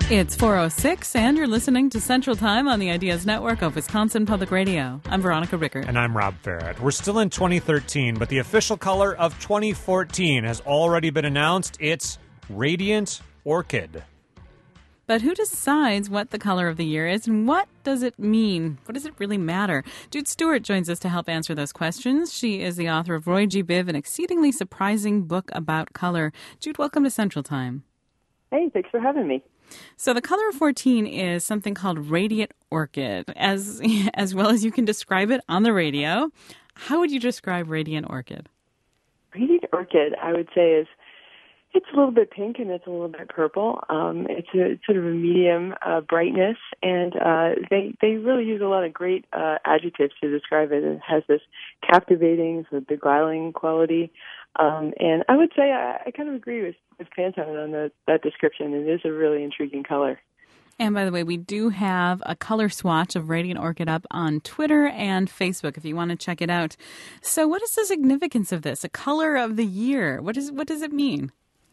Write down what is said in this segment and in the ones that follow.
It's 4:06, and you're listening to Central Time on the Ideas Network of Wisconsin Public Radio. I'm Veronica Rickert. And I'm Rob Farrett. We're still in 2013, but the official color of 2014 has already been announced. It's Radiant Orchid. But who decides what the color of the year is, and what does it mean? What does it really matter? Jude Stewart joins us to help answer those questions. She is the author of Roy G. Biv, an exceedingly surprising book about color. Jude, welcome to Central Time. Hey, thanks for having me. So the color of 14 is something called Radiant Orchid, as well as you can describe it on the radio. How would you describe Radiant Orchid? Radiant Orchid, I would say, it's a little bit pink and it's a little bit purple. It's sort of a medium brightness, and they really use a lot of great adjectives to describe it. It has this captivating, sort of beguiling quality. And I would say I kind of agree with Pantone on that description. It is a really intriguing color. And by the way, we do have a color swatch of Radiant Orchid up on Twitter and Facebook if you want to check it out. So what is the significance of this? A color of the year. What does it mean?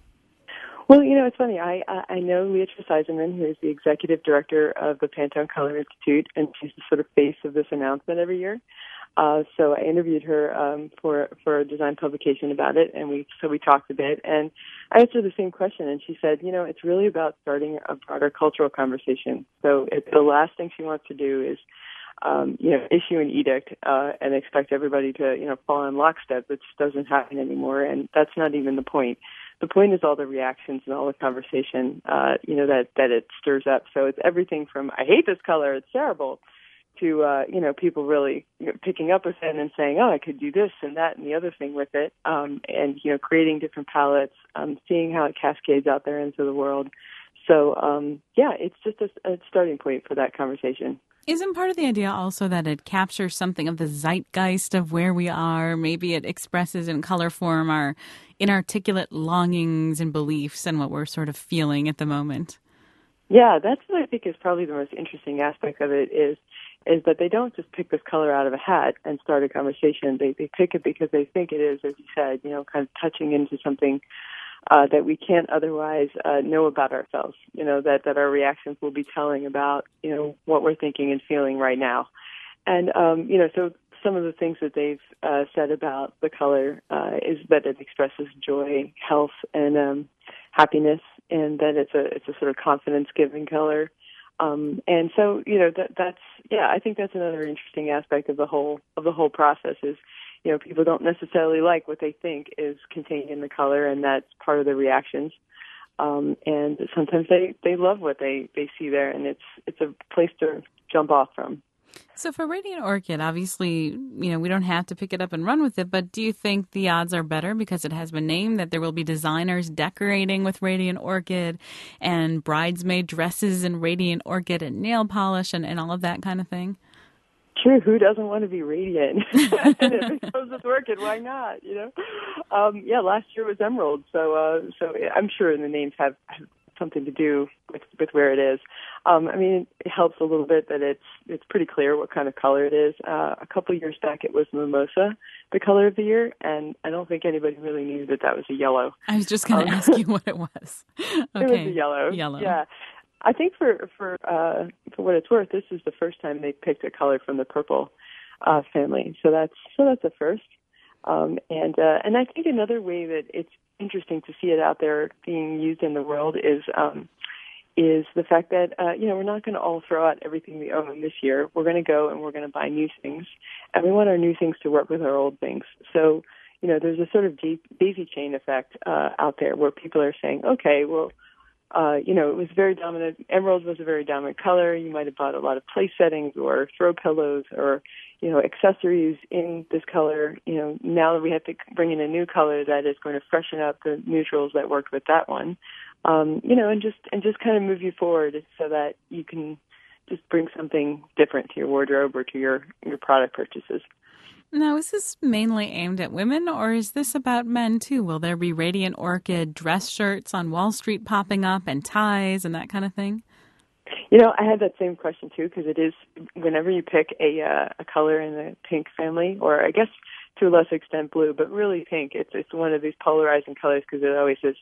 Well, it's funny. I know Leatrice Eisenman, who is the executive director of the Pantone Color Institute, and she's the sort of face of this announcement every year. So I interviewed her for a design publication about it, and we talked a bit. And I asked her the same question, and she said, it's really about starting a broader cultural conversation. So the last thing she wants to do is, issue an edict and expect everybody to, fall in lockstep. It just doesn't happen anymore, and that's not even the point. The point is all the reactions and all the conversation, that it stirs up. So it's everything from, I hate this color, it's terrible, to, people really picking up a pen and saying, oh, I could do this and that and the other thing with it, and, creating different palettes, seeing how it cascades out there into the world. So, it's just a starting point for that conversation. Isn't part of the idea also that it captures something of the zeitgeist of where we are? Maybe it expresses in color form our inarticulate longings and beliefs and what we're sort of feeling at the moment. Yeah, that's what I think is probably the most interesting aspect of it is that they don't just pick this color out of a hat and start a conversation. They pick it because they think it is, as you said, kind of touching into something that we can't otherwise know about ourselves, that our reactions will be telling about, what we're thinking and feeling right now. And, so some of the things that they've said about the color is that it expresses joy, health, and happiness, and that it's a sort of confidence-giving color. And so, I think that's another interesting aspect of the whole process is, people don't necessarily like what they think is contained in the color, and that's part of the reactions. And sometimes they love what they see there, and it's a place to jump off from. So for Radiant Orchid, obviously, we don't have to pick it up and run with it, but do you think the odds are better because it has been named that there will be designers decorating with Radiant Orchid and bridesmaid dresses in Radiant Orchid and nail polish and all of that kind of thing? Sure, who doesn't want to be radiant? And if it goes with Orchid, why not, last year was Emerald, so I'm sure the names have something to do with where it is. It helps a little bit that it's pretty clear what kind of color it is. A couple of years back, it was Mimosa, the color of the year, and I don't think anybody really knew that was a yellow. I was just going to ask you what it was. Okay. It was a yellow. Yeah. I think for what it's worth, this is the first time they picked a color from the purple family. So that's a first. And I think another way that it's interesting to see it out there being used in the world is the fact that we're not going to all throw out everything we own this year. We're going to go and we're going to buy new things, and we want our new things to work with our old things. So there's a sort of daisy chain effect out there where people are saying, okay, well, it was very dominant. Emerald was a very dominant color. You might have bought a lot of place settings or throw pillows or, accessories in this color. Now that we have to bring in a new color that is going to freshen up the neutrals that worked with that one, and just kind of move you forward so that you can just bring something different to your wardrobe or to your product purchases. Now, is this mainly aimed at women, or is this about men, too? Will there be Radiant Orchid dress shirts on Wall Street popping up and ties and that kind of thing? I had that same question, too, because it is, whenever you pick a color in the pink family, or I guess to a lesser extent blue, but really pink, it's one of these polarizing colors because it always is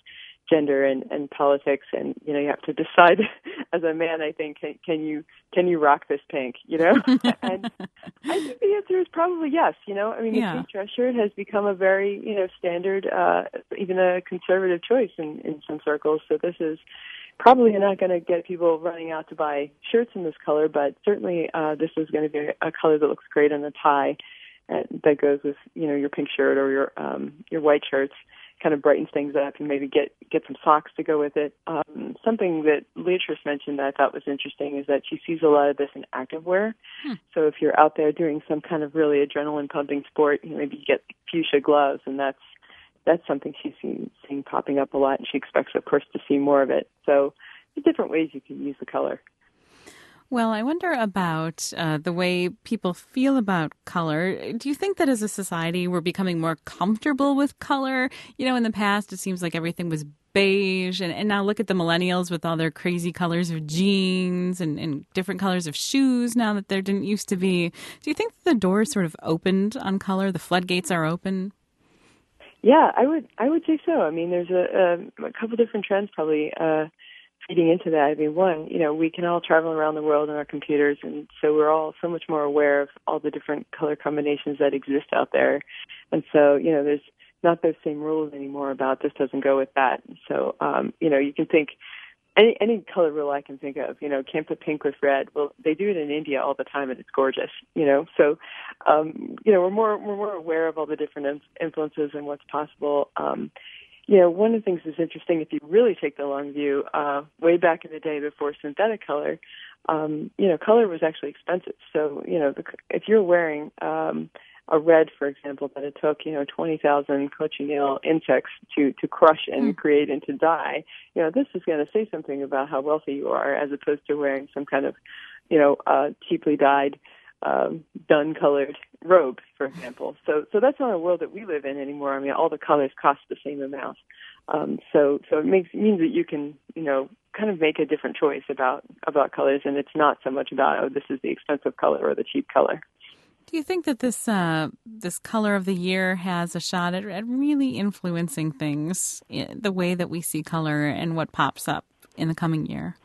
gender and politics, and you have to decide as a man. I think can you rock this pink? And I think the answer is probably yes. I mean, the pink dress shirt has become a very standard, even a conservative choice in some circles. So this is probably not going to get people running out to buy shirts in this color, but certainly this is going to be a color that looks great on a tie that goes with your pink shirt or your white shirts. Kind of brightens things up, and maybe get some socks to go with it. Something that Leatrice mentioned that I thought was interesting is that she sees a lot of this in activewear. So if you're out there doing some kind of really adrenaline pumping sport, maybe you get fuchsia gloves, and that's something she's seeing popping up a lot, and she expects, of course, to see more of it. So there's different ways you can use the color. Well, I wonder about the way people feel about color. Do you think that as a society we're becoming more comfortable with color? In the past it seems like everything was beige, and now look at the millennials with all their crazy colors of jeans and different colors of shoes now that there didn't used to be. Do you think the doors sort of opened on color? The floodgates are open? Yeah, I would say so. I mean, there's a couple different trends probably feeding into that. I mean, one, we can all travel around the world on our computers, and so we're all so much more aware of all the different color combinations that exist out there. And so, there's not those same rules anymore about this doesn't go with that. So, you can think any color rule I can think of, can't put pink with red. Well, they do it in India all the time, and it's gorgeous, So, we're more aware of all the different influences and what's possible. One of the things that's interesting, if you really take the long view, way back in the day before synthetic color, color was actually expensive. So, if you're wearing a red, for example, that it took, 20,000 cochineal insects to crush and create into dye, this is going to say something about how wealthy you are, as opposed to wearing some kind of, cheaply dyed, dun-colored robe, for example. So that's not a world that we live in anymore. I mean, all the colors cost the same amount. So it means that you can, kind of make a different choice about colors, and it's not so much about, this is the expensive color or the cheap color. Do you think that this color of the year has a shot at really influencing things, the way that we see color and what pops up in the coming year?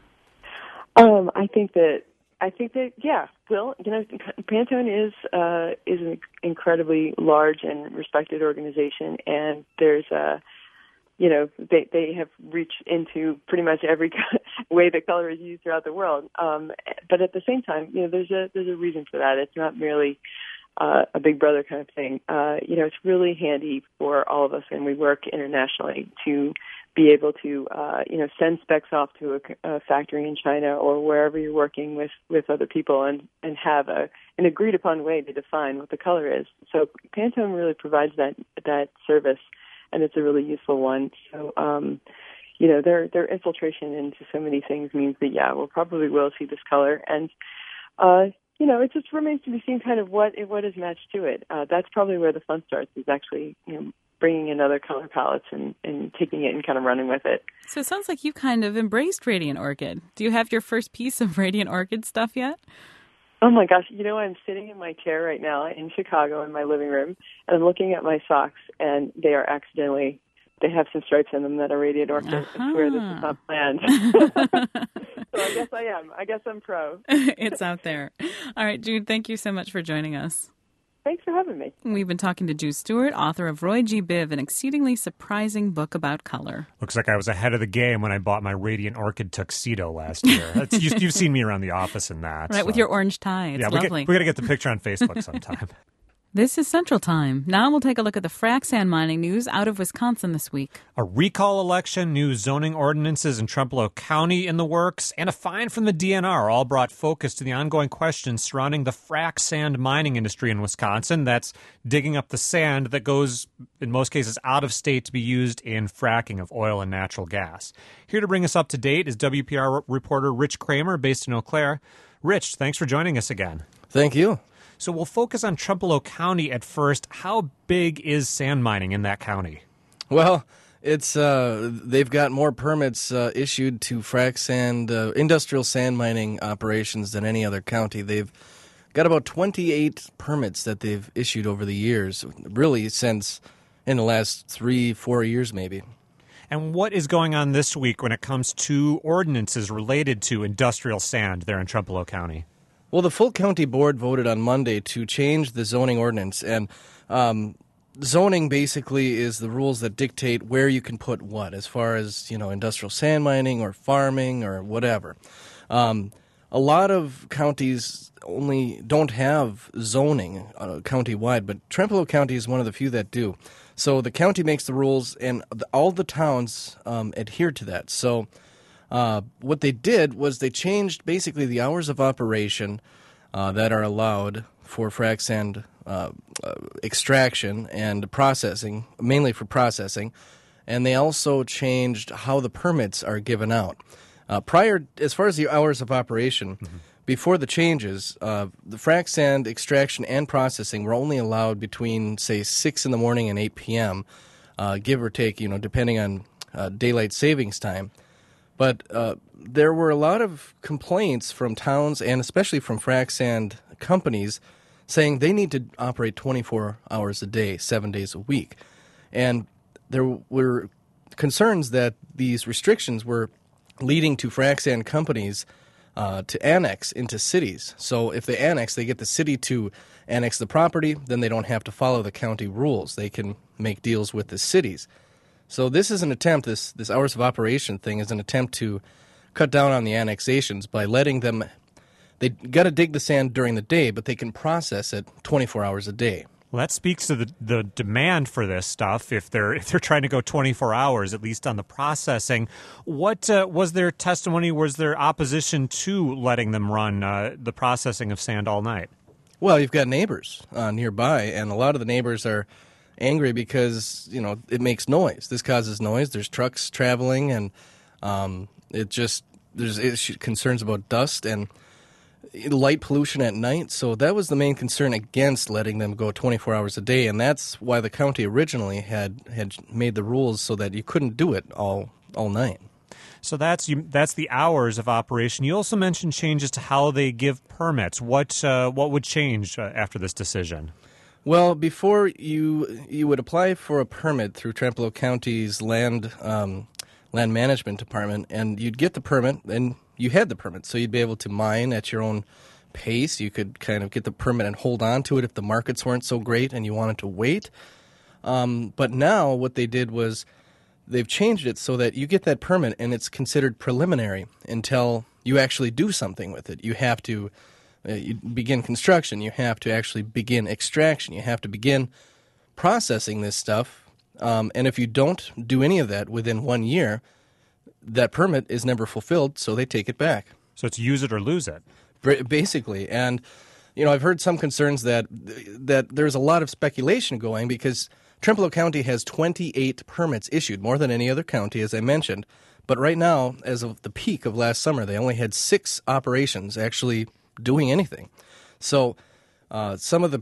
I think that yeah. Well, Pantone is an incredibly large and respected organization, and there's they have reached into pretty much every way that color is used throughout the world. But at the same time, there's a reason for that. It's not merely a big brother kind of thing. It's really handy for all of us, and we work internationally, to be able to, send specs off to a factory in China or wherever you're working with other people and have an agreed upon way to define what the color is. So Pantone really provides that service, and it's a really useful one. So, their infiltration into so many things means that, yeah, we'll probably will see this color. And, it just remains to be seen kind of what is matched to it. That's probably where the fun starts, is actually, bringing in other color palettes and taking it and kind of running with it. So it sounds like you kind of embraced Radiant Orchid. Do you have your first piece of Radiant Orchid stuff yet? Oh my gosh, I'm sitting in my chair right now in Chicago in my living room, and I'm looking at my socks, and they have some stripes in them that are Radiant Orchid. Uh-huh. I swear this is not planned. So I guess I am. I guess I'm pro. It's out there. All right, Jude, thank you so much for joining us. Thanks for having me. We've been talking to Jude Stewart, author of Roy G. Biv, an exceedingly surprising book about color. Looks like I was ahead of the game when I bought my Radiant Orchid tuxedo last year. You've seen me around the office in that. Right, so. With your orange tie. It's lovely. We got to get the picture on Facebook sometime. This is Central Time. Now we'll take a look at the frac sand mining news out of Wisconsin this week. A recall election, new zoning ordinances in Trempealeau County in the works, and a fine from the DNR all brought focus to the ongoing questions surrounding the frac sand mining industry in Wisconsin. That's digging up the sand that goes, in most cases, out of state to be used in fracking of oil and natural gas. Here to bring us up to date is WPR reporter Rich Kramer, based in Eau Claire. Rich, thanks for joining us again. Thank you. So we'll focus on Trempealeau County at first. How big is sand mining in that county? Well, it's they've got more permits issued to frac sand, industrial sand mining operations than any other county. They've got about 28 permits that they've issued over the years, really since in the last 3-4 years maybe. And what is going on this week when it comes to ordinances related to industrial sand there in Trempealeau County? Well, the full county board voted on Monday to change the zoning ordinance, and zoning basically is the rules that dictate where you can put what, as far as, industrial sand mining or farming or whatever. A lot of counties only don't have zoning county-wide, but Trempealeau County is one of the few that do. So the county makes the rules, and all the towns adhere to that. So what they did was they changed basically the hours of operation that are allowed for frac sand extraction and processing, mainly for processing, and they also changed how the permits are given out. As far as the hours of operation, before the changes, the frac sand extraction and processing were only allowed between, say, 6 in the morning and 8 p.m., give or take, depending on daylight savings time. But there were a lot of complaints from towns and especially from frac sand companies saying they need to operate 24 hours a day, 7 days a week. And there were concerns that these restrictions were leading to frac sand companies to annex into cities. So if they annex, they get the city to annex the property, then they don't have to follow the county rules. They can make deals with the cities. So this is an attempt, this hours of operation thing is an attempt to cut down on the annexations by letting them, they got to dig the sand during the day, but they can process it 24 hours a day. Well, that speaks to the demand for this stuff. If they're trying to go 24 hours, at least on the processing, what was their testimony? Was there opposition to letting them run the processing of sand all night? Well, you've got neighbors nearby, and a lot of the neighbors are angry because it makes noise. This causes noise. There's trucks traveling, and there's concerns about dust and light pollution at night. So that was the main concern against letting them go 24 hours a day, and that's why the county originally had made the rules so that you couldn't do it all night. So that's the hours of operation. You also mentioned changes to how they give permits. What would change after this decision? Well, before you would apply for a permit through Trempealeau County's land management department, and you'd get the permit, and you had the permit, so you'd be able to mine at your own pace. You could kind of get the permit and hold on to it if the markets weren't so great and you wanted to wait. But now what they did was they've changed it so that you get that permit and it's considered preliminary until you actually do something with it. You have to you begin construction. You have to actually begin extraction. You have to begin processing this stuff. And if you don't do any of that within 1 year, that permit is never fulfilled, so they take it back. So it's use it or lose it. Basically. And, I've heard some concerns that there's a lot of speculation going because Trempealeau County has 28 permits issued, more than any other county, as I mentioned. But right now, as of the peak of last summer, they only had 6 operations actually doing anything. So some of the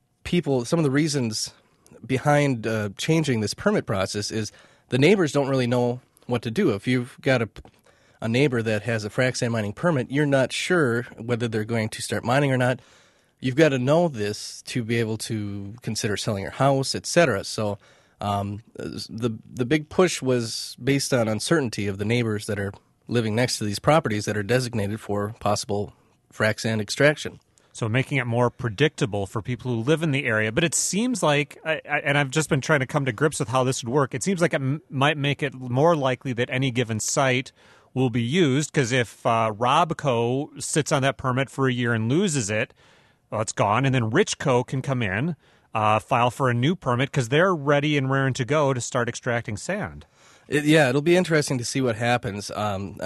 reasons behind changing this permit process is the neighbors don't really know what to do. If you've got a neighbor that has a frac sand mining permit, you're not sure whether they're going to start mining or not. You've got to know this to be able to consider selling your house, etc. So the big push was based on uncertainty of the neighbors that are living next to these properties that are designated for possible frac sand extraction. So making it more predictable for people who live in the area. But it seems like, and I've just been trying to come to grips with how this would work, it seems like it might make it more likely that any given site will be used, because if Robco sits on that permit for a year and loses it, well, it's gone, and then Richco can come in, file for a new permit, because they're ready and raring to go to start extracting sand. It'll be interesting to see what happens. One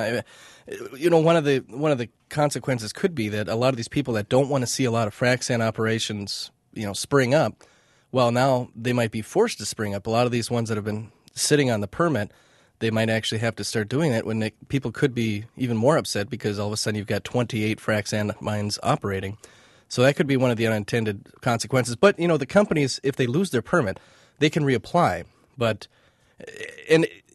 of the consequences could be that a lot of these people that don't want to see a lot of frac sand operations, spring up, well, now they might be forced to spring up. A lot of these ones that have been sitting on the permit, they might actually have to start doing that when people could be even more upset because all of a sudden you've got 28 frac sand mines operating. So that could be one of the unintended consequences. But, the companies, if they lose their permit, they can reapply. But, and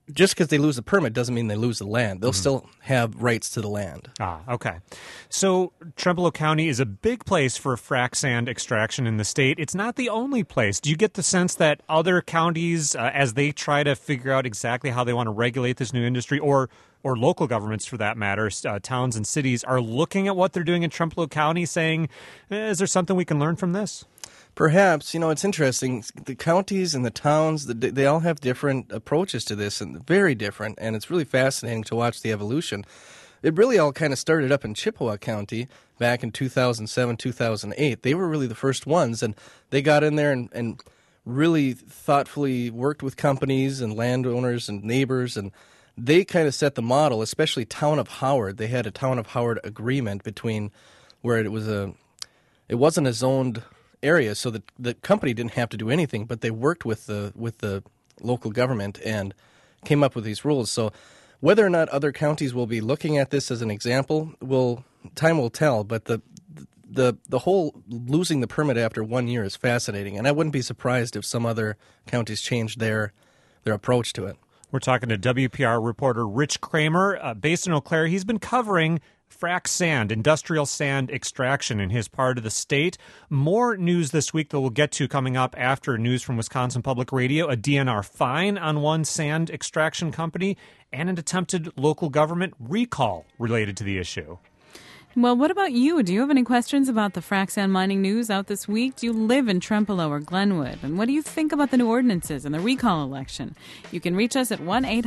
just because they lose the permit doesn't mean they lose the land. They'll still have rights to the land. Okay. So Trempealeau County is a big place for frac sand extraction in the state. It's not the only place. Do you get the sense that other counties, as they try to figure out exactly how they want to regulate this new industry, or local governments for that matter, towns and cities, are looking at what they're doing in Trempealeau County saying, is there something we can learn from this? Perhaps. It's interesting. The counties and the towns, they all have different approaches to this, and very different, and it's really fascinating to watch the evolution. It really all kind of started up in Chippewa County back in 2007, 2008. They were really the first ones, and they got in there and really thoughtfully worked with companies and landowners and neighbors, and they kind of set the model, especially Town of Howard. They had a Town of Howard agreement between where it wasn't a zoned area, so the company didn't have to do anything, but they worked with the local government and came up with these rules. So whether or not other counties will be looking at this as an example, time will tell. But the whole losing the permit after 1 year is fascinating, and I wouldn't be surprised if some other counties changed their approach to it. We're talking to WPR reporter Rich Kramer, based in Eau Claire. He's been covering frac sand, industrial sand extraction in his part of the state. More news this week that we'll get to coming up after news from Wisconsin Public Radio, a DNR fine on one sand extraction company, and an attempted local government recall related to the issue. Well, what about you? Do you have any questions about the frac sand mining news out this week? Do you live in Trempealeau or Glenwood? And what do you think about the new ordinances and the recall election? You can reach us at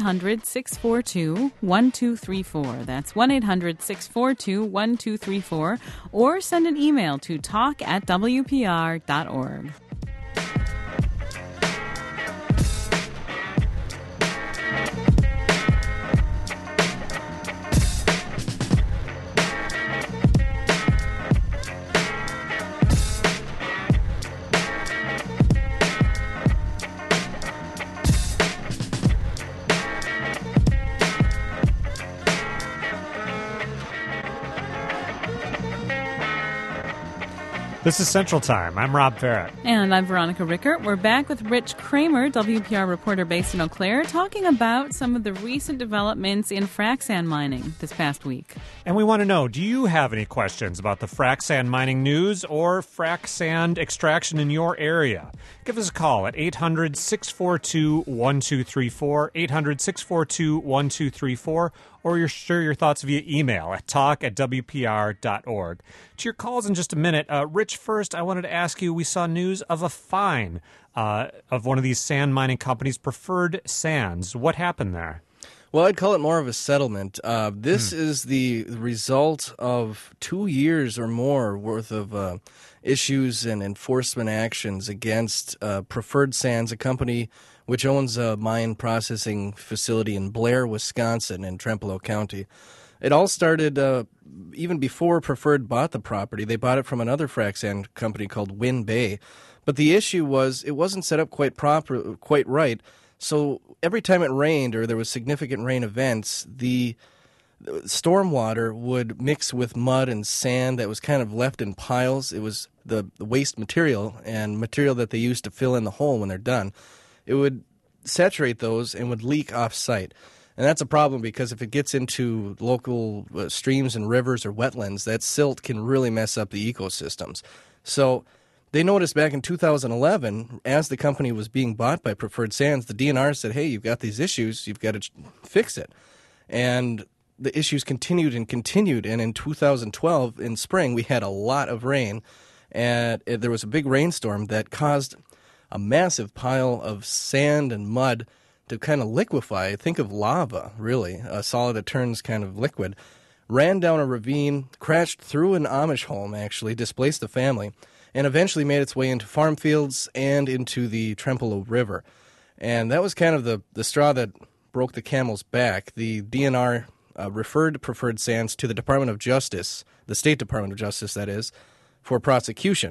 1-800-642-1234. That's 1-800-642-1234. Or send an email to talk@wpr.org. This is Central Time. I'm Rob Farrett. And I'm Veronica Rickert. We're back with Rich Kramer, WPR reporter based in Eau Claire, talking about some of the recent developments in frac sand mining this past week. And we want to know, do you have any questions about the frac sand mining news or frac sand extraction in your area? Give us a call at 800-642-1234, 800-642-1234, or share your thoughts via email at talk@wpr.org. To your calls in just a minute. Rich, first, I wanted to ask you, we saw news of a fine of one of these sand mining companies, Preferred Sands. What happened there? Well, I'd call it more of a settlement. This is the result of 2 years or more worth of issues and enforcement actions against Preferred Sands, a company which owns a mine processing facility in Blair, Wisconsin, in Trempealeau County. It all started even before Preferred bought the property. They bought it from another frac sand company called Wind Bay. But the issue was it wasn't set up quite right. So every time it rained or there was significant rain events, the stormwater would mix with mud and sand that was kind of left in piles. It was the waste material and material that they used to fill in the hole when they're done. It would saturate those and would leak off-site. And that's a problem because if it gets into local streams and rivers or wetlands, that silt can really mess up the ecosystems. So they noticed back in 2011, as the company was being bought by Preferred Sands, the DNR said, hey, you've got these issues, you've got to fix it. And the issues continued, and in 2012, in spring, we had a lot of rain, and there was a big rainstorm that caused a massive pile of sand and mud to kind of liquefy. Think of lava, really, a solid that turns kind of liquid. Ran down a ravine, crashed through an Amish home, actually, displaced the family, and eventually made its way into farm fields and into the Trempealeau River. And that was kind of the straw that broke the camel's back. The DNR referred Preferred Sands to the Department of Justice, the State Department of Justice, that is, for prosecution.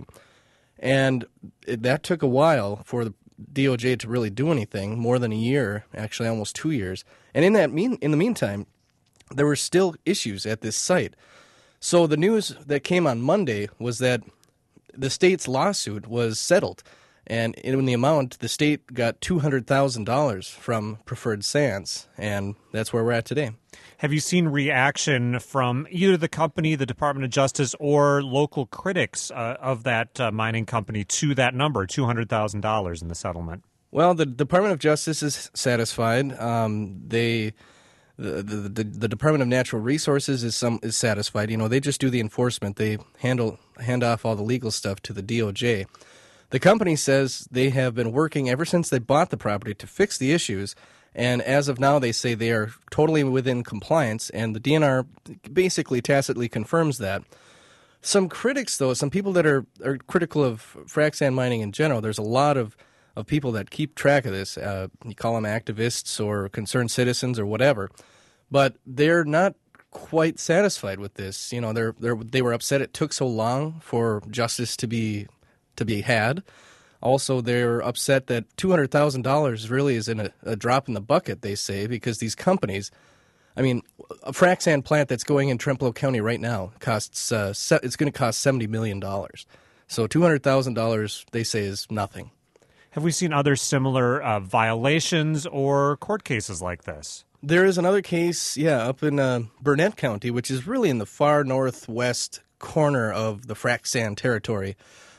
And that took a while for the DOJ to really do anything, more than a year, actually almost 2 years. And in the meantime, there were still issues at this site. So the news that came on Monday was that the state's lawsuit was settled, And in the amount, the state got $200,000 from Preferred Sands, and that's where we're at today. Have you seen reaction from either the company, the Department of Justice, or local critics of that mining company to that number, $200,000 in the settlement? Well, the Department of Justice is satisfied. The Department of Natural Resources is satisfied. You know, they just do the enforcement. They hand off all the legal stuff to the DOJ. The company says they have been working ever since they bought the property to fix the issues, and as of now, they say they are totally within compliance, and the DNR basically tacitly confirms that. Some critics, though, some people that are critical of frac sand mining in general, there's a lot of people that keep track of this. You call them activists or concerned citizens or whatever, but they're not quite satisfied with this. You know, they were upset it took so long for justice to be had. Also, they're upset that $200,000 really is in a drop in the bucket, they say, because these companies, I mean, a frac sand plant that's going in Trempealeau County right now costs, it's going to cost $70 million. So $200,000, they say, is nothing. Have we seen other similar violations or court cases like this? There is another case, up in Burnett County, which is really in the far northwest corner of the frac sand territory.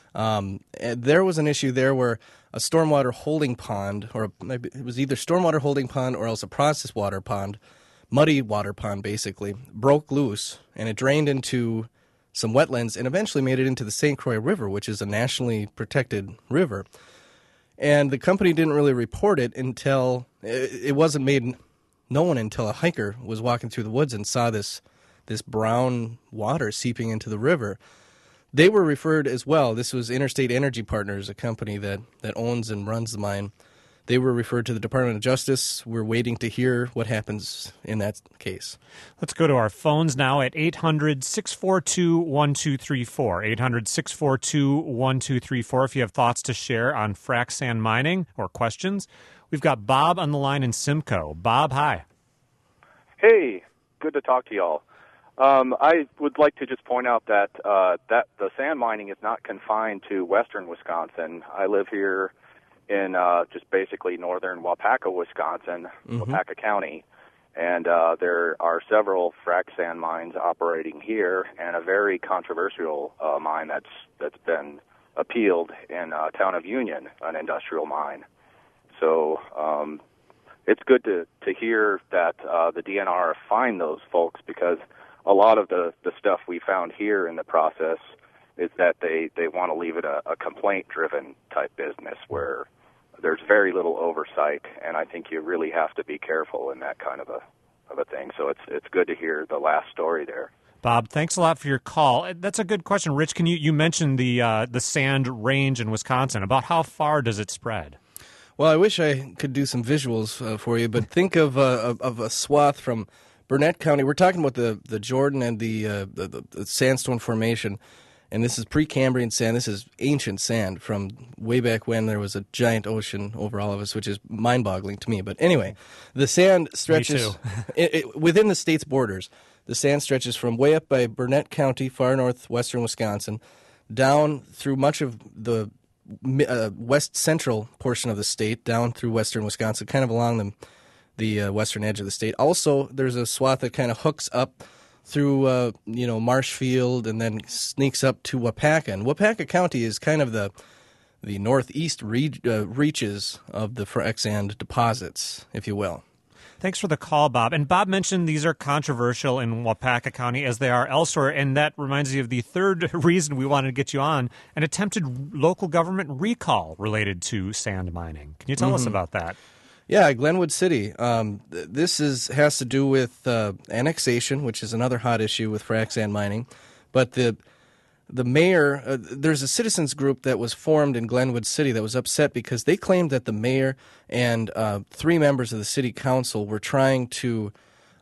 There was an issue there where a stormwater holding pond, or maybe it was either stormwater holding pond or else a process water pond, muddy water pond basically, broke loose and it drained into some wetlands and eventually made it into the St. Croix River, which is a nationally protected river. And the company didn't really report it until it wasn't made known until a hiker was walking through the woods and saw this brown water seeping into the river. They were referred as well. This was Interstate Energy Partners, a company that owns and runs the mine. They were referred to the Department of Justice. We're waiting to hear what happens in that case. Let's go to our phones now at 800-642-1234. 800-642-1234 if you have thoughts to share on frac sand mining or questions. We've got Bob on the line in Simcoe. Bob, hi. Hey, good to talk to y'all. I would like to just point out that that the sand mining is not confined to western Wisconsin. I live here in just basically northern Waupaca, Wisconsin, Waupaca County, and there are several frac sand mines operating here, and a very controversial mine that's been appealed in town of Union, an industrial mine. So it's good to hear that the DNR find those folks, because a lot of the stuff we found here in the process is that they want to leave it a complaint-driven type business where there's very little oversight, and I think you really have to be careful in that kind of a thing. So it's good to hear the last story there. Bob, thanks a lot for your call. That's a good question. Rich, can you mentioned the sand range in Wisconsin. About how far does it spread? Well, I wish I could do some visuals for you, but think of a swath from Burnett County. We're talking about the Jordan and the sandstone formation, and this is Precambrian sand. This is ancient sand from way back when there was a giant ocean over all of us, which is mind-boggling to me. But anyway, the sand stretches within the state's borders. The sand stretches from way up by Burnett County, far northwestern Wisconsin, down through much of the west central portion of the state, down through western Wisconsin, kind of along the western edge of the state. Also, there's a swath that kind of hooks up through Marshfield and then sneaks up to Waupaca. And Waupaca County is kind of the northeast reaches of the frac sand deposits, if you will. Thanks for the call, Bob. And Bob mentioned these are controversial in Waupaca County as they are elsewhere, and that reminds me of the third reason we wanted to get you on, an attempted local government recall related to sand mining. Can you tell us about that? Yeah, Glenwood City. This has to do with annexation, which is another hot issue with frac sand mining. But the mayor, there's a citizens group that was formed in Glenwood City that was upset because they claimed that the mayor and 3 members of the city council were trying to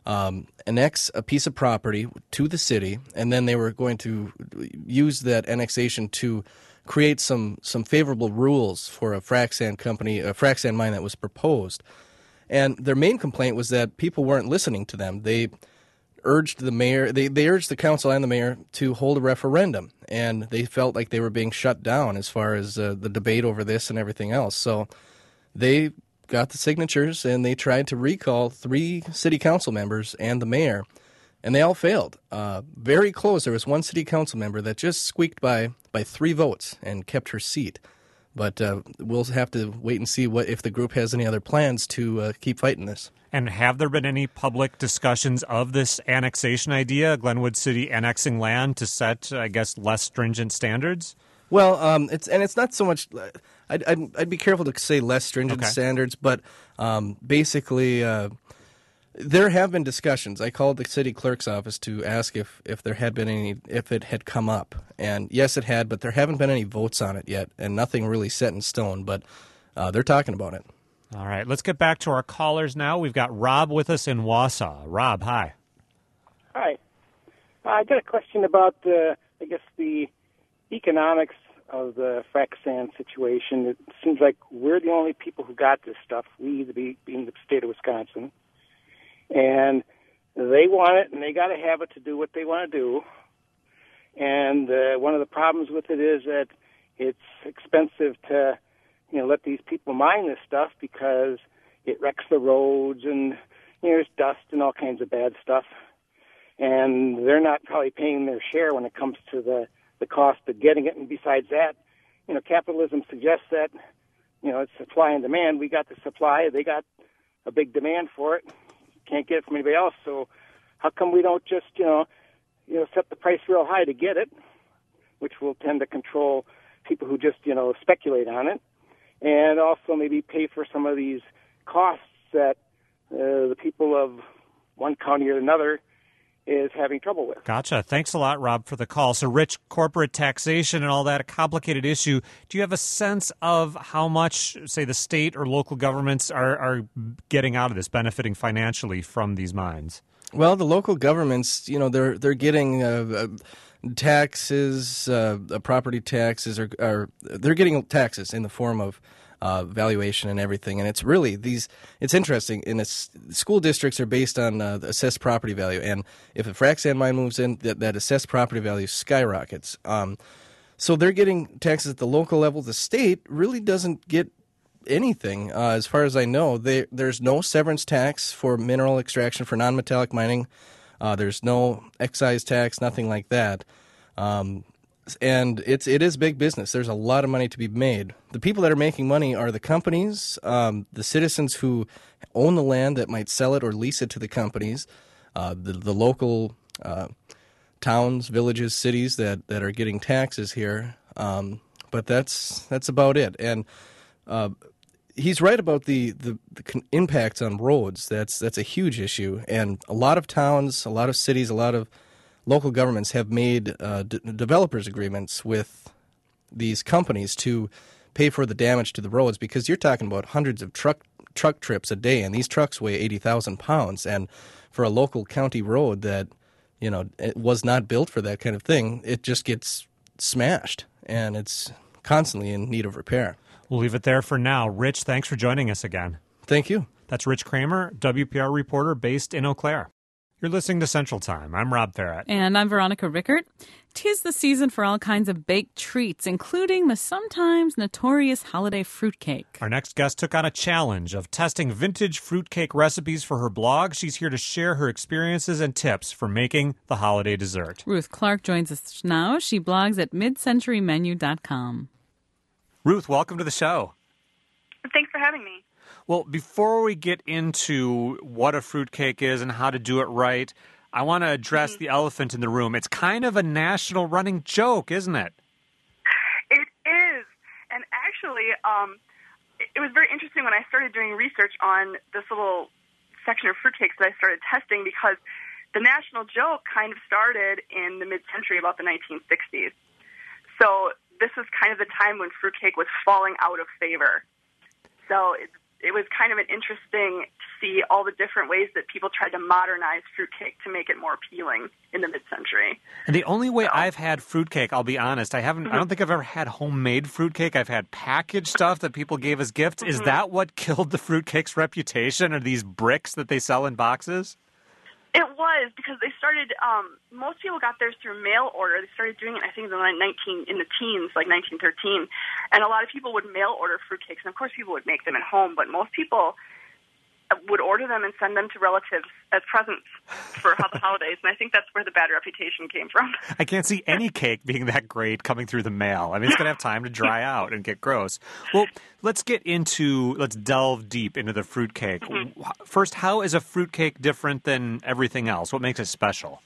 annex a piece of property to the city, and then they were going to use that annexation to create some favorable rules for a frac sand company, a frac sand mine that was proposed. And their main complaint was that people weren't listening to them. urged the mayor, they urged the council and the mayor to hold a referendum, and they felt like they were being shut down as far as the debate over this and everything else. So they got the signatures, and they tried to recall 3 city council members and the mayor, and they all failed. Very close. There was one city council member that just squeaked by 3 votes and kept her seat. But we'll have to wait and see if the group has any other plans to keep fighting this. And have there been any public discussions of this annexation idea, Glenwood City annexing land to set, I guess, less stringent standards? Well, it's not so much. I'd be careful to say less stringent standards, but basically, there have been discussions. I called the city clerk's office to ask if there had been any, if it had come up, and yes, it had, but there haven't been any votes on it yet, and nothing really set in stone. But they're talking about it. All right, let's get back to our callers now. We've got Rob with us in Wausau. Rob, hi. Hi. I got a question about, the economics of the frac sand situation. It seems like we're the only people who got this stuff, we being the state of Wisconsin. And they want it, and they got to have it to do what they want to do. And one of the problems with it is that it's expensive to let these people mine this stuff because it wrecks the roads and there's dust and all kinds of bad stuff. And they're not probably paying their share when it comes to the cost of getting it. And besides that, capitalism suggests that, it's supply and demand. We got the supply. They got a big demand for it. Can't get it from anybody else. So how come we don't just, set the price real high to get it, which will tend to control people who just, speculate on it. And also maybe pay for some of these costs that the people of one county or another is having trouble with. Gotcha. Thanks a lot, Rob, for the call. So, Rich, corporate taxation and all that, a complicated issue. Do you have a sense of how much, say, the state or local governments are getting out of this, benefiting financially from these mines? Well, the local governments, they're getting taxes, property taxes, or they're getting taxes in the form of valuation and everything. And it's really it's interesting. School districts are based on assessed property value. And if a frac sand mine moves in, that assessed property value skyrockets. So they're getting taxes at the local level. The state really doesn't get anything. As far as I know, there's no severance tax for mineral extraction for non-metallic mining. There's no excise tax, nothing like that. And it is big business. There's a lot of money to be made. The people that are making money are the companies, the citizens who own the land that might sell it or lease it to the companies, the local towns, villages, cities that are getting taxes here. But that's about it. And he's right about the impacts on roads. That's a huge issue. And a lot of towns, a lot of cities, a lot of local governments have made developers agreements with these companies to pay for the damage to the roads, because you're talking about hundreds of truck trips a day, and these trucks weigh 80,000 pounds. And for a local county road that it was not built for that kind of thing, it just gets smashed, and it's constantly in need of repair. We'll leave it there for now. Rich, thanks for joining us again. Thank you. That's Rich Kramer, WPR reporter based in Eau Claire. You're listening to Central Time. I'm Rob Farrett. And I'm Veronica Rickert. 'Tis the season for all kinds of baked treats, including the sometimes notorious holiday fruitcake. Our next guest took on a challenge of testing vintage fruitcake recipes for her blog. She's here to share her experiences and tips for making the holiday dessert. Ruth Clark joins us now. She blogs at midcenturymenu.com. Ruth, welcome to the show. Thanks for having me. Well, before we get into what a fruitcake is and how to do it right, I want to address the elephant in the room. It's kind of a national running joke, isn't it? It is. And actually, it was very interesting when I started doing research on this little section of fruitcakes that I started testing, because the national joke kind of started in the mid-century, about the 1960s. So this was kind of the time when fruitcake was falling out of favor. So it was kind of an interesting to see all the different ways that people tried to modernize fruitcake to make it more appealing in the mid-century. And the only way I've had fruitcake, I'll be honest, I don't think I've ever had homemade fruitcake. I've had packaged stuff that people gave as gifts. Is that what killed the fruitcake's reputation, or these bricks that they sell in boxes? It was because they started. Most people got theirs through mail order. They started doing it, I think, in the teens, like 1913, and a lot of people would mail order fruitcakes. And of course, people would make them at home, but most people would order them and send them to relatives as presents for the holidays. And I think that's where the bad reputation came from. I can't see any cake being that great coming through the mail. I mean, it's going to have time to dry out and get gross. Well, let's delve deep into the fruitcake. Mm-hmm. First, how is a fruitcake different than everything else? What makes it special?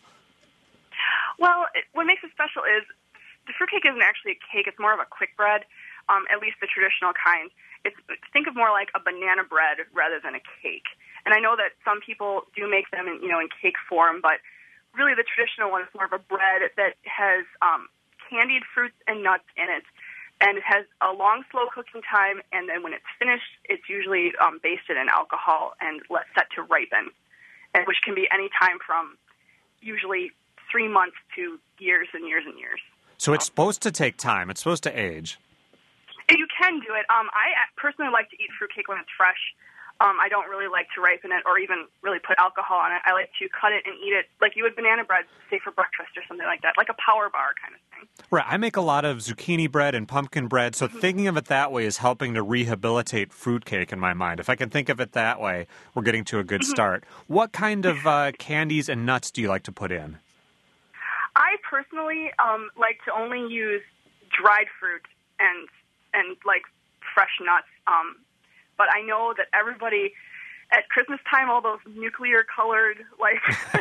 Well, what makes it special is the fruitcake isn't actually a cake. It's more of a quick bread, at least the traditional kind. Think of more like a banana bread rather than a cake. And I know that some people do make them in cake form, but really the traditional one is more of a bread that has candied fruits and nuts in it. And it has a long, slow cooking time, and then when it's finished, it's usually basted in alcohol and set to ripen, and which can be any time from usually 3 months to years and years and years. So it's supposed to take time. It's supposed to age. You can do it. I personally like to eat fruitcake when it's fresh. I don't really like to ripen it or even really put alcohol on it. I like to cut it and eat it like you would banana bread, say for breakfast or something like that, like a power bar kind of thing. Right. I make a lot of zucchini bread and pumpkin bread, so thinking of it that way is helping to rehabilitate fruitcake in my mind. If I can think of it that way, we're getting to a good start. What kind of candies and nuts do you like to put in? I personally like to only use dried fruit and like fresh nuts. But I know that everybody at Christmas time, all those nuclear colored, like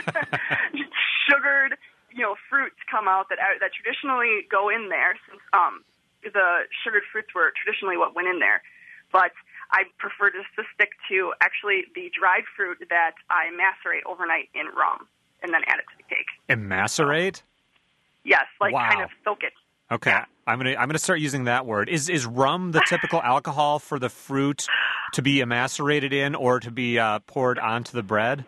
sugared, fruits come out that traditionally go in there, since the sugared fruits were traditionally what went in there. But I prefer just to stick to actually the dried fruit that I macerate overnight in rum and then add it to the cake. And macerate? Yes, kind of soak it. Okay, yeah. I'm gonna start using that word. Is rum the typical alcohol for the fruit to be macerated in or to be poured onto the bread?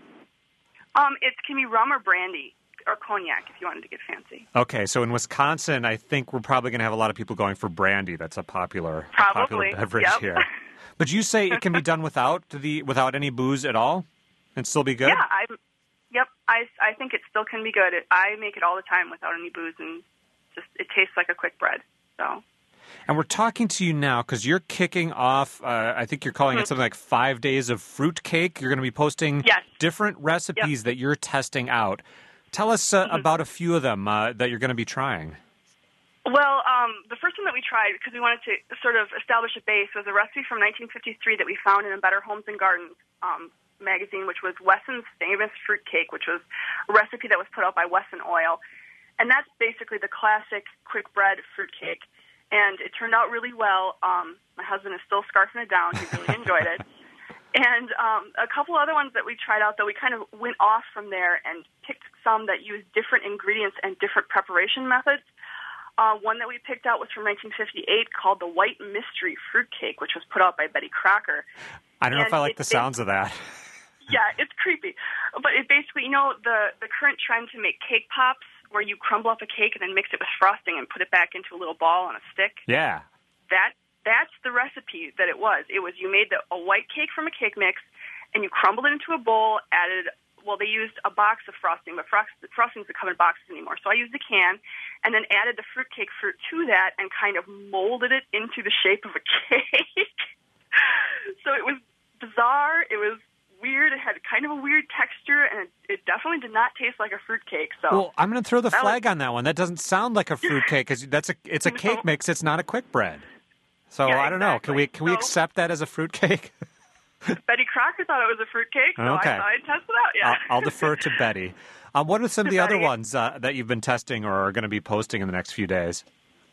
It can be rum or brandy or cognac if you wanted to get fancy. Okay, so in Wisconsin, I think we're probably going to have a lot of people going for brandy. That's a popular beverage here. But you say it can be done without any booze at all and still be good? Yeah, I think it still can be good. I make it all the time without any booze, and it tastes like a quick bread. So. And we're talking to you now because you're kicking off, I think you're calling it something like 5 days of fruitcake. You're going to be posting different recipes that you're testing out. Tell us about a few of them that you're going to be trying. Well, the first one that we tried, because we wanted to sort of establish a base, was a recipe from 1953 that we found in a Better Homes and Gardens magazine, which was Wesson's famous fruitcake, which was a recipe that was put out by Wesson Oil. And that's basically the classic quick bread fruitcake. And it turned out really well. My husband is still scarfing it down. He really enjoyed it. And a couple other ones that we tried out, though, we kind of went off from there and picked some that used different ingredients and different preparation methods. One that we picked out was from 1958 called the White Mystery Fruitcake, which was put out by Betty Crocker. I don't know if I like the sounds of that. Yeah, it's creepy. But it basically, the current trend to make cake pops, where you crumble up a cake and then mix it with frosting and put it back into a little ball on a stick. Yeah. That's the recipe that it was. It was you made a white cake from a cake mix, and you crumbled it into a bowl, they used a box of frosting, but frosting doesn't come in boxes anymore. So I used a can, and then added the fruitcake fruit to that and kind of molded it into the shape of a cake. So it was bizarre. It was weird. It had kind of a weird texture, and it definitely did not taste like a fruitcake. So, well, I'm going to throw the flag on that one. That doesn't sound like a fruitcake because it's a cake mix. It's not a quick bread. So I don't know. Can we accept that as a fruitcake? Betty Crocker thought it was a fruitcake, so okay. I thought I'd test it out. Yeah, I'll defer to Betty. What are some of the other ones that you've been testing or are going to be posting in the next few days?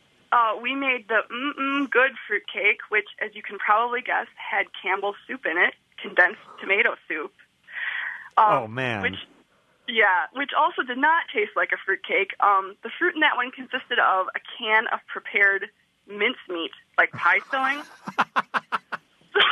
We made the Good fruitcake, which, as you can probably guess, had Campbell's soup in it. Condensed tomato soup. Oh, man. Which also did not taste like a fruitcake. The fruit in that one consisted of a can of prepared mincemeat, like pie filling. So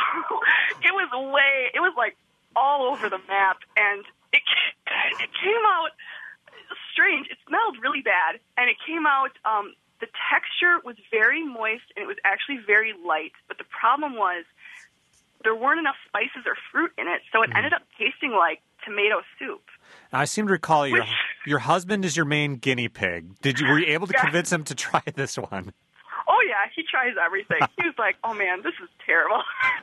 it was like all over the map, and it came out strange. It smelled really bad, and it came out, the texture was very moist, and it was actually very light, but the problem was there weren't enough spices or fruit in it, so it ended up tasting like tomato soup. I seem to recall Which, your husband is your main guinea pig. Were you able to convince him to try this one? Oh, yeah, he tries everything. He was like, oh, man, this is terrible.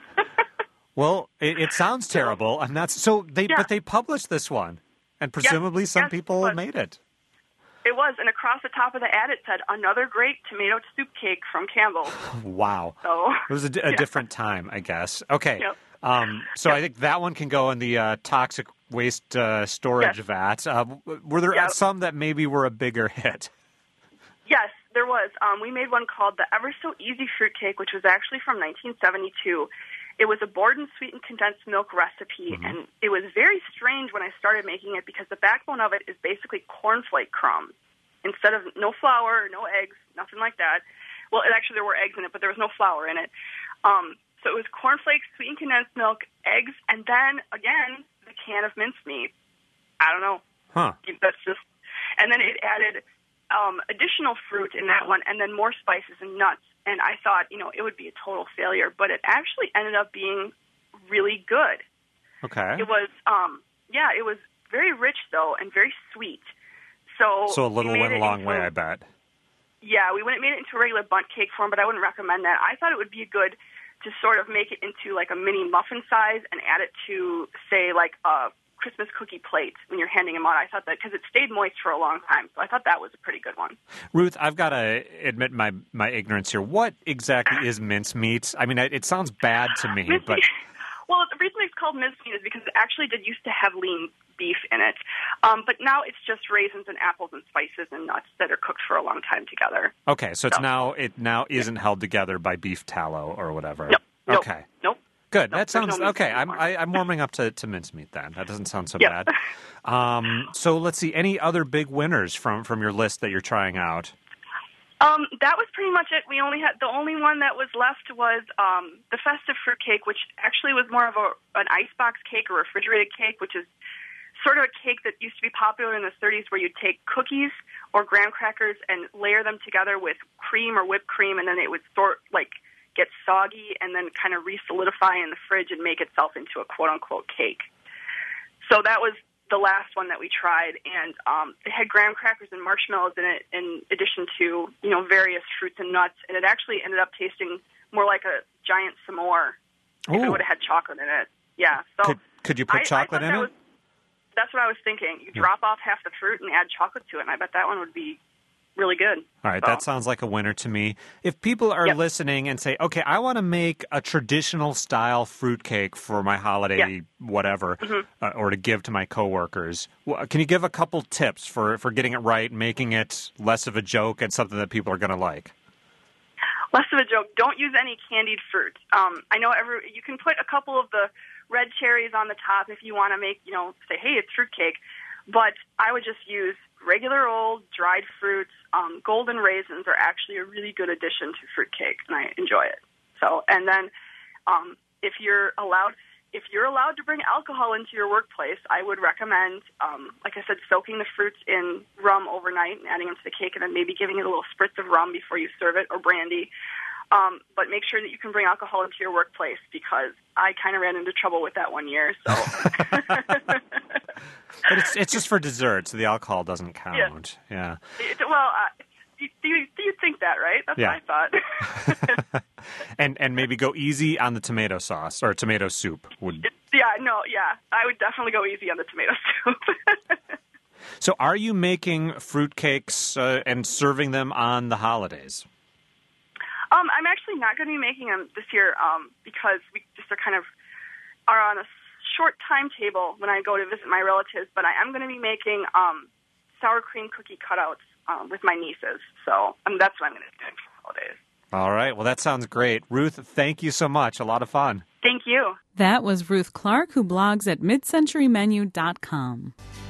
Well, it sounds terrible, and but they published this one, and presumably some people made it. It was, and across the top of the ad it said, another great tomato soup cake from Campbell's. Wow. So, it was a different time, I guess. Okay. Yep. I think that one can go in the toxic waste storage vat. Were there some that maybe were a bigger hit? Yes, there was. We made one called the Ever So Easy Fruitcake, which was actually from 1972. It was a Borden sweetened condensed milk recipe, and it was very strange when I started making it because the backbone of it is basically cornflake crumbs. Instead of no flour, no eggs, nothing like that. Well, there were eggs in it, but there was no flour in it. So it was cornflakes, sweetened condensed milk, eggs, and then, again, the can of mincemeat. I don't know. Huh. That's just... And then it added additional fruit in that one, and then more spices and nuts. And I thought, it would be a total failure, but it actually ended up being really good. Okay. It was, it was very rich, though, and very sweet. So a little went a long way, I bet. Yeah, we made it into a regular bundt cake form, but I wouldn't recommend that. I thought it would be good to sort of make it into like a mini muffin size and add it to, say, like a Christmas cookie plate when you're handing them out. I thought that because it stayed moist for a long time, so I thought that was a pretty good one. Ruth, I've got to admit my ignorance here. What exactly is mincemeat? I mean, it sounds bad to me, but... Well, the reason it's called mincemeat is because it actually did used to have lean beef in it, but now it's just raisins and apples and spices and nuts that are cooked for a long time together. Okay, so it now isn't held together by beef tallow or whatever. Nope. Okay. Nope. Good. Nope, that sounds okay. anymore. I'm warming up to mincemeat then. That doesn't sound so bad. So let's see. Any other big winners from your list that you're trying out? That was pretty much it. We only had the only one that was left was the festive fruit cake, which actually was more of an icebox cake or refrigerated cake, which is sort of a cake that used to be popular in the 30s, where you'd take cookies or graham crackers and layer them together with cream or whipped cream, and then it would get soggy and then kind of re-solidify in the fridge and make itself into a quote-unquote cake. So that was the last one that we tried, and it had graham crackers and marshmallows in it in addition to, various fruits and nuts, and it actually ended up tasting more like a giant s'more if it would have had chocolate in it. Yeah. So could you put chocolate in it? That's what I was thinking. You drop off half the fruit and add chocolate to it, and I bet that one would be really good. All right, that sounds like a winner to me. If people are listening and say, okay, I want to make a traditional style fruitcake for my holiday whatever, or to give to my coworkers, can you give a couple tips for getting it right, making it less of a joke and something that people are going to like? Less of a joke. Don't use any candied fruit. I know you can put a couple of the red cherries on the top if you want to make, say, hey, it's fruitcake. But I would just use regular old dried fruits. Golden raisins are actually a really good addition to fruitcake, and I enjoy it. So, and then if you're allowed to bring alcohol into your workplace, I would recommend, like I said, soaking the fruits in rum overnight and adding them to the cake, and then maybe giving it a little spritz of rum before you serve it, or brandy. But make sure that you can bring alcohol into your workplace, because I kind of ran into trouble with that one year. So, but it's just for dessert, so the alcohol doesn't count. Yeah. You think that, right? That's what I thought. and maybe go easy on the tomato sauce or tomato soup would. I would definitely go easy on the tomato soup. So, are you making fruitcakes and serving them on the holidays? I'm actually not going to be making them this year because we just are on a short timetable when I go to visit my relatives. But I am going to be making sour cream cookie cutouts with my nieces. So that's what I'm going to be doing for holidays. All right. Well, that sounds great. Ruth, thank you so much. A lot of fun. Thank you. That was Ruth Clark, who blogs at midcenturymenu.com.